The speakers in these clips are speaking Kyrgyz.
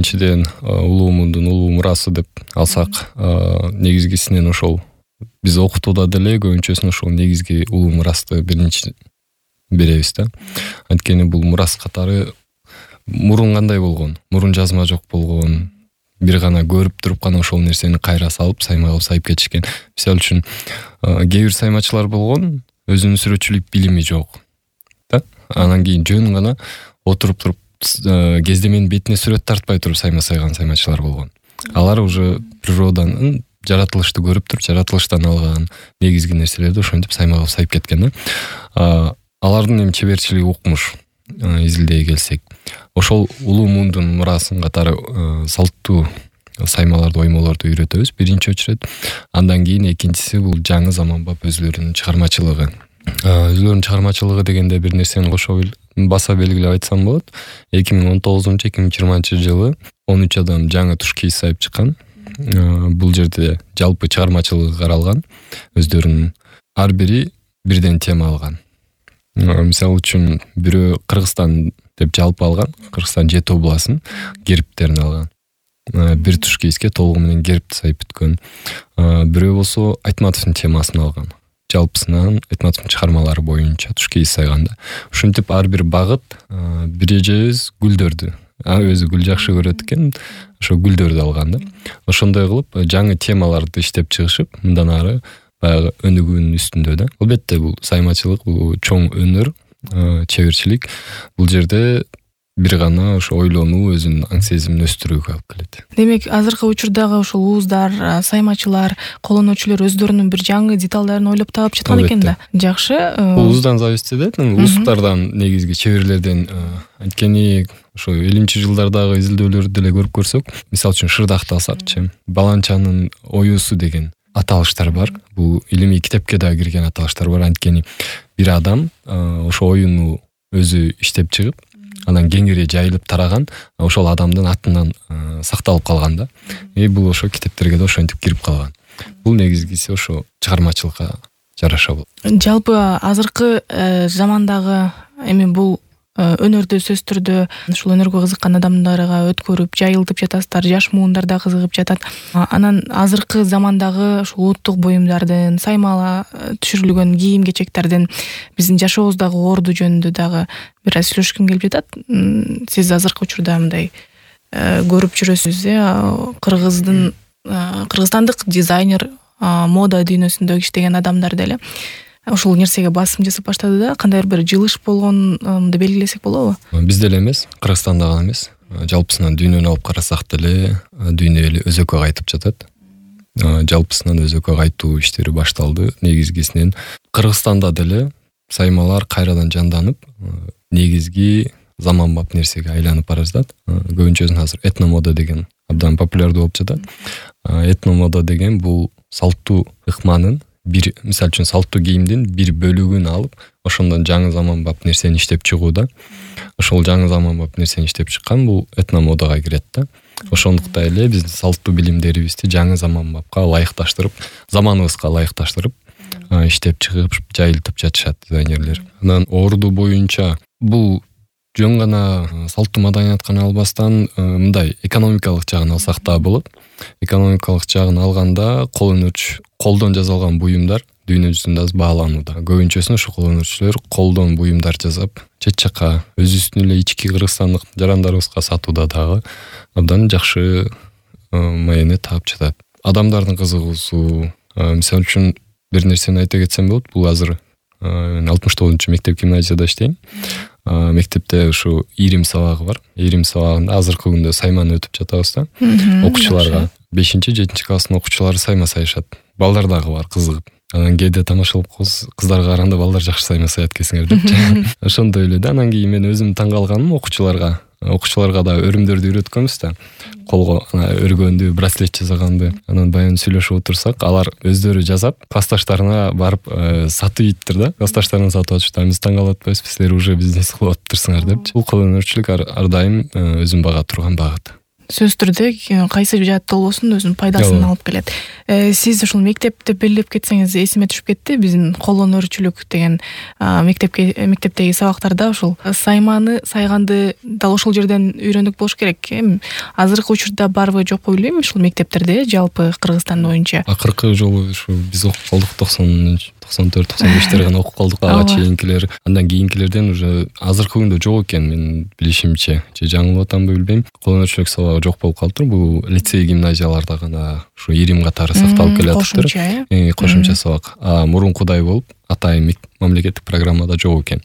биринчиден улуумундун улуу мурасы деп алсак, негизгисинен ошол биз окутууда деле көбүнчөсүн ошол негизги улуу мурасты биринчи беребиз да. Анткени бул мурас катары мурун кандай болгон, мурун жазма жок болгон, бир гана көрүп туруп гана ошол нерсени кайра салып сайма кылып сайып кетишкен. Мисалы үчүн кээ бир саймачылар болгон, өзүнүн сүрөтчүлүк билими жок да. Анан кийин жөн гана отуруп туруп кездеменин бетине сүрөт тартпай туруп сайма сайган саймачылар болгон. Алар уже природанын жаратылышты көрүп туруп, жаратылыштан алган негизги нерселерди ошентип сайма кылып сайып кеткен да. Алардын эми чеберчилиги укмуш изилдей келсек, ошол улуу мундун мурасын катары салттуу саймаларды, оймолорду үйрөтөбүз биринчи очурет. Андан кийин экинчиси бул жаңы заманбап өзлөрүнүн чыгармачылыгы. Өзлөрүнүн чыгармачылыгы дегенде бир нерсени кошо баса белгилеп айтсам болот. 2019-2020 жылы 13 адам жаңы туш кийиз сайып чыккан. Бул жерде жалпы чыгармачылыгы каралган. Өздөрүнүн ар бири бирден тема алган. Мисалы үчүн бирөө Кыргызстан деп жалпы алган. Кыргызстан 7 областын гербтерин алган. Бир туш кийизге толугу менен гербти сайып бүткөн. Бирөө болсо Айтматовдун темасын алган. Жалпысынан Айтматовдун чыгармалары боюнча туш кийиз сайганда. Ушинтип ар бир багыт бир эжебиз гүлдөрдү. Өзү гүл жакшы көрөт экен, ошо гүлдөрдү алган да. Ошондой кылып жаңы темаларды иштеп чыгышып, мындан ары баягы өнүгүүнүн үстүндө да. Албетте бул саймачылык, бул чоң өнөр, чеберчилик. Бул жерде бир гана ошо ойлонуу, өзүнүн аң сезимин өстүрүүгө алып келет. Демек, азыркы учурдагы ошол ууздар, саймачылар, колдонуучулар өздөрүнүн бир жаңы деталдарын ойлоп таап жаткан экен да. Жакшы. Ууздан зависит этет, ууздуктардан, негизги чеберлерден. Анткени ошо 50-жылдардагы изилдөөлөрдү деле көрүп көрсөк, мисалы үчүн Шырдакты алсакчы, Баланчанын оюусу деген аталыштар бар. Бул илимий китепке да кирген аталыштар бар. Анткени бир адам ошо оюну өзү иштеп чыгып, анан кеңири жайылып тараган, ошол адамдын атынан сакталып калган да. Бул ошо китептерге да ошентип кирип калган. Бул негизгиси ошо чыгармачылыкка жараша болот. Жалпы азыркы замандагы эми бул өнөрдү сөз түрдө ушул өнөргө кызыккан адамдарга өткөрүп, жайылтып жатасыздар, жаш муундар да кызыгып жатат. Анан азыркы замандагы ушул улуттук буюмдардын, саймала түшүрүлгөн кийим-кечектердин биздин жашообуздагы орду жөнүндө дагы бир аз сүйлөшкүм келип жатат. Сиз азыркы учурда мындай көрүп жүрөсүз, кыргызстандык дизайнер, мода дүйнөсүндө иштеген адамдар деле ошол нерсеге басым жасап баштады да. Кандайдыр бир жылыш болгонду белгилесек болобу? Бизде эле эмес, Кыргызстанда гана эмес, жалпысынан дүйнөнү алып карасак деле, дүйнө эли өзөккө кайтып жатат. Жалпысынан өзөккө кайтуу иштери башталды. Негизгисинен Кыргызстанда деле саймалар кайрадан жанданып, негизги заманбап нерсеге айланып бара жатат. Көбүнчөсүн азыр этномода деген абдан популярдуу болуп жатат. Этномода деген бул салттуу ыкманын бир, мисалы үчүн салттуу кийимдин бир бөлүгүн алып, ошондон жаңы заманбап нерсени иштеп чыгууда. Ошол жаңы заманбап нерсени иштеп чыккан бул этномодага кирет да. Ошондуктан эле биздин салттуу билимдерибизди жаңы заманбапка ылайыкташтырып, заманыбызга ылайыкташтырып иштеп чыгып, жайылтып жатышат дизайнерлер. Анан орду боюнча бул жөн гана салттуу маданият гана албастан, мындай экономикалык жагын алсак да болот. Экономикалык жагын алганда колдон жасалган буюмдар дүйнө жүзүндө аз бааланууда. Көбүнчөсүн ошо колдонуучулар колдон буюмдар жасап, чет жакка өзүбүздүн эле ички кыргызстандык жарандарыбызга сатууда дагы абдан жакшы маянет таап жатат. Адамдардын кызыгуусу, мисалы үчүн бир нерсени айта кетсем болот. Бул азыр 69-чу мектеп гимназияда иштейм. Мектепте ушу ирим сабагы бар. Ирим сабагында азыркы күндө сайманы өтүп жатабыз да. Окуучуларга 5-7 класстын окуучулары сайма сайышат. Балдар дагы бар кызыгып. Анан кээде тамашалап кыздарга караганда балдар жакшы сайма саят экенсиңер депчи. Ошондой эле да. Анан кийин мен өзүм таң калганым окуучуларга да өрүмдөрдү үйрөткөнбүз да. Колго өргөндү, браслет жасаганды. Анан баягы сүйлөшүп отурсак, алар өздөрү жасап, классташтарына барып сатып ийиптир да. Классташтарына сатып атышты. Биз таң калып атпайбыз, силер уже бизнес кылып атыптырсыңар депчи. Бул колдонуучулук ар дайым өзүн бага турган багыт. сөзсүз түрдө кайсы жаатта болбосун өзүнүн пайдасын алып келет. Сиз ушул мектепти белгилеп кетсеңиз эсиме түшүп кетти. Биздин кол өнөрчүлүк деген мектептеги сабактарда ушул сайманы, сайганды дал ошол жерден үйрөнүк болуш керек. Азыркы учурда барбы жокпу билбейм ушул мектептерде жалпы Кыргызстан боюнча. Акыркы жолу ушу биз окуп калдык 94-95 гана окуп калдык, ага чейинкилер. Андан кийинкилерден уже азыркы күндө жок экен менин билишимче. Же жаңылып атамбы билбейм. Кол өнөрчүлүк сабагы жок болуп калыптыр. Бул лицей, гимназияларда гана ушу ирим катары сакталып келатыптыр. Кошумча сабак. Мурункудай болуп атайын мамлекеттик программада жок экен.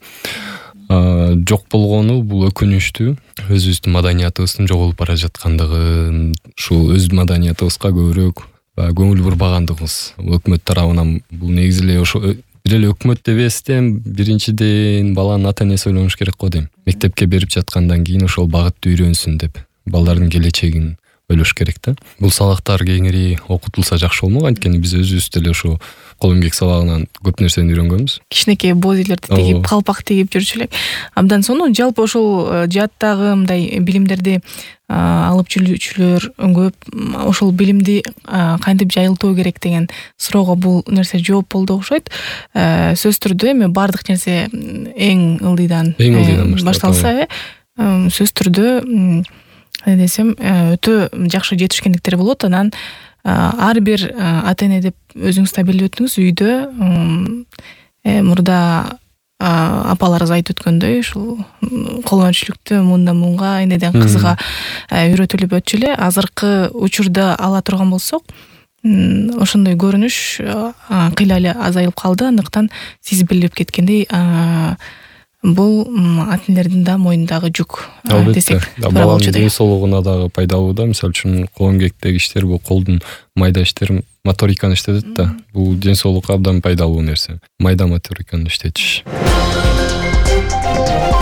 Жок болгону бул өкүнүчтүү. Өзүбүздүн маданиятыбыздын жоголуп бара жаткандыгы, ушул өз маданиятыбызга көбүрөөк көңүл бурбагандыгыбыз. Өкмөт тарабынан бул негизи эле ошо бир эле өкмөт деп эстем, биринчиден баланын ата энеси ойлонуш керек го дейм. Мектепке берип жаткандан кийин ошол багытты үйрөнсүн деп, балдардын келечегин ойлош керек да. Бул сабактар кеңири окутулса жакшы болмок, анткени биз өзүбүз деле ошо кол эмгек сабагынан көп нерсени үйрөнгөнбүз. Кичинекей бозилерди тигип, калпак тигип жүрчү элек. Абдан сонун. Жалпы ошол жааттагы мындай билимдерди алып жүрүүчүлөр көп. Ошол билимди кантип жайылтуу керек деген суроого бул нерсе жооп болду окшойт. Сөзсүз түрдө эми баардык нерсе эң ылдыйдан башталса, сөзсүз түрдө десем өтө жакшы жетишкендиктер болот. Анан ар бир ата эне деп өзүңүз да билип өттүңүз, үйдө мурда апаларыбыз айтып өткөндөй, ушул кол өнөрчүлүктү мындан мунга, энеден кызга үйрөтүлүп өтчү эле. Азыркы учурда ала турган болсок, ошондой көрүнүш кыйла эле азайып калды. Андыктан сиз билип кеткендей, бул ата энелердин да мойнундагы жүк десек. Баланын ден соолугуна дагы пайдалуу да. Мисалы үчүн кол эмгектеги иштер, бул колдун майда иштери, моториканы иштетет да. Бул ден соолукка абдан пайдалуу нерсе. Майда моториканы иштетиш.